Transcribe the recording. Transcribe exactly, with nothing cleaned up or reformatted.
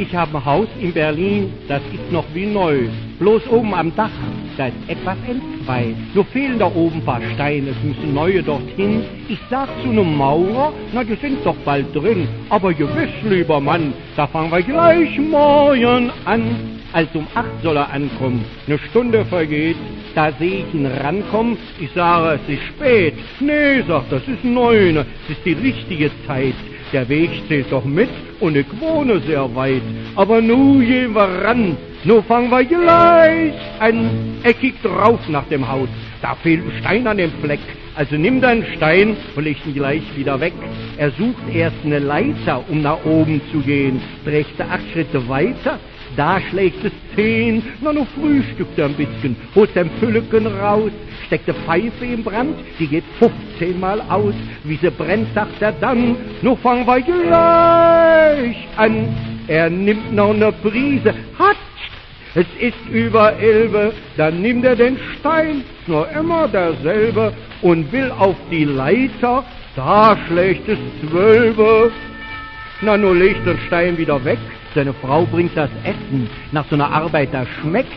Ich habe ein Haus in Berlin, das ist noch wie neu. Bloß oben am Dach, da ist etwas entzwei. Nur fehlen da oben ein paar Steine, es müssen neue dorthin. Ich sag zu nem Maurer, na, die sind doch bald drin. Aber gewiss, lieber Mann, da fangen wir gleich morgen an. Als um acht soll er ankommen, eine Stunde vergeht, da seh ich ihn rankommen, ich sage, es ist spät. Nee, sagt, das ist neun, es ist die richtige Zeit. Der Weg zählt doch mit und ich wohne sehr weit. Aber nu gehen wir ran, nu fangen wir gleich an. Er kickt drauf nach dem Haus, da fehlt ein Stein an dem Fleck. Also nimm deinen Stein und leg ihn gleich wieder weg. Er sucht erst eine Leiter, um nach oben zu gehen. Trägt er acht Schritte weiter, da schlägt es zehn. Na, nu frühstückt er ein bisschen, holt sein Fülleken raus, steckt eine Pfeife im Brand, die geht fünfzehnmal aus. Wie sie brennt, sagt er dann, nu fangen wir gleich an. Er nimmt noch eine Prise, hat, es ist über Elbe, dann nimmt er den Stein, nur immer derselbe, und will auf die Leiter, da schlägt es zwölfe. Na, nu legt den Stein wieder weg, seine Frau bringt das Essen, nach so einer Arbeit, das schmeckt.